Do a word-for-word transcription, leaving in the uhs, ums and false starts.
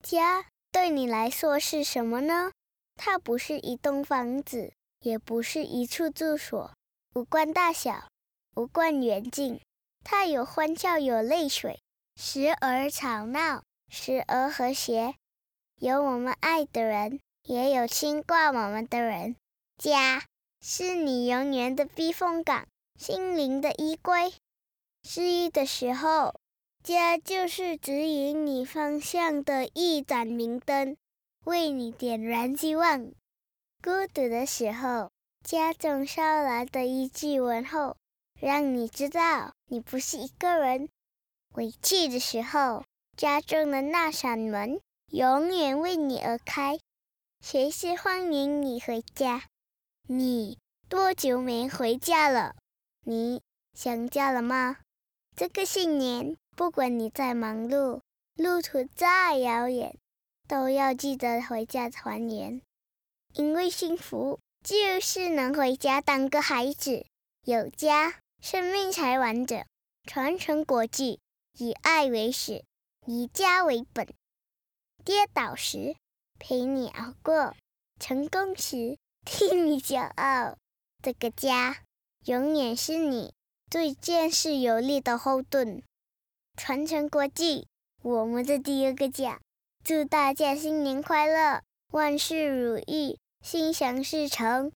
家对你来说是什么呢？它不是一栋房子，也不是一处住所，无关大小，无关远近。它有欢笑，有泪水，时而吵闹，时而和谐。有我们爱的人，也有牵挂我们的人。家是你永远的避风港，心灵的依归。失意的时候，家就是指引你方向的一盏明灯，为你点燃希望。孤独的时候，家中捎来的一句问候，让你知道你不是一个人。委屈的时候，家中的那扇门永远为你而开，随时欢迎你回家。你多久没回家了？你想家了吗？这个新年，不管你再忙碌，路途再遥远，都要记得回家团圆。因为幸福就是能回家当个孩子，有家，生命才完整。传承国际，以爱为始，以家为本。跌倒时陪你熬过，成功时替你骄傲。这个家永远是你最坚实有力的后盾。传承国际，我们的第二个家。祝大家新年快乐，万事如意，心想事成。